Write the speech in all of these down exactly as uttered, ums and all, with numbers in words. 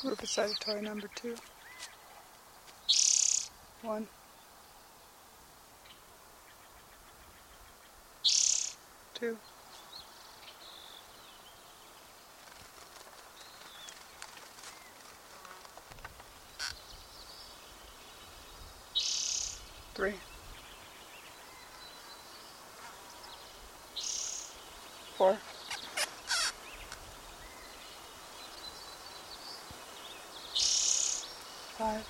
Rufus Citatory number two. One. Two. Three. Four. Five.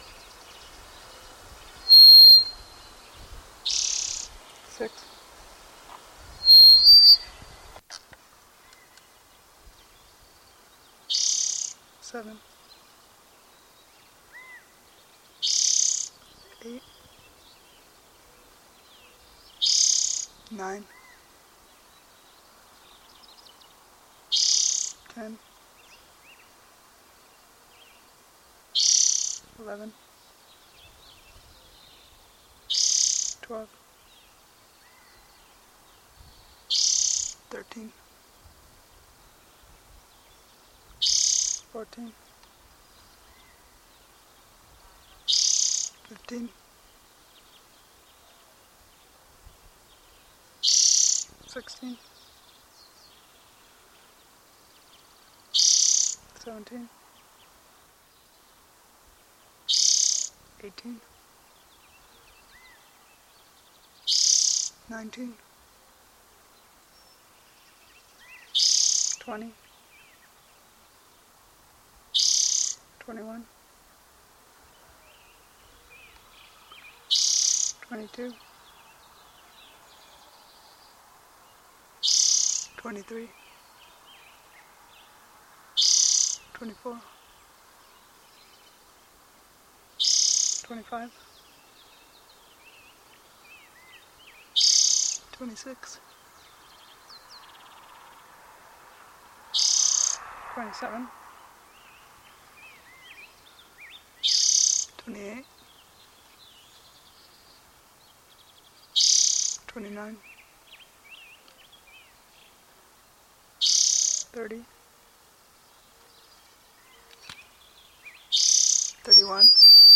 Six. Seven. Eight. Nine. Ten. Eleven. Twelve. Thirteen. Fourteen. Fifteen. Sixteen. Seventeen. Eighteen. Nineteen. Twenty. Twenty-one. Twenty-two. Twenty-three. Twenty-four. Twenty-five. Twenty-six. Twenty-seven. Twenty-eight. Twenty-nine. Thirty. Thirty-one.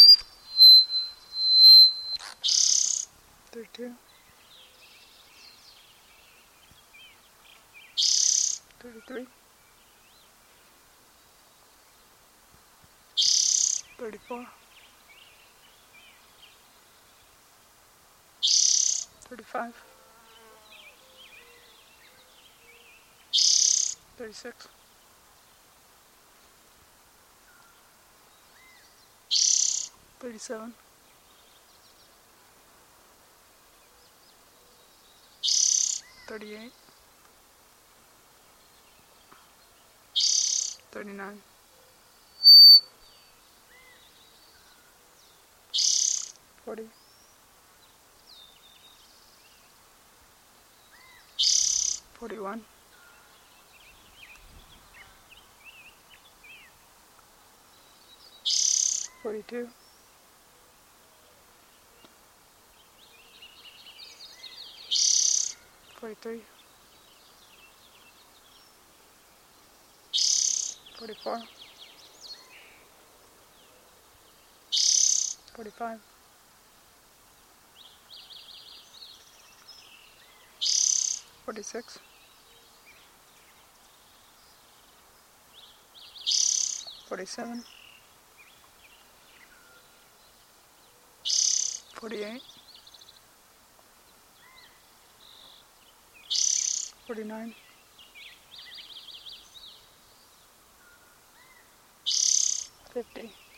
Thirty-two. Thirty-three. Thirty-four. Thirty-five. Thirty-six. Thirty-seven. Thirty-eight. Thirty-nine. Forty. Forty-one. Forty-two. Forty-three. Forty-four. Forty-five. Forty-six. Forty-seven. Forty-eight. Forty-nine. Fifty.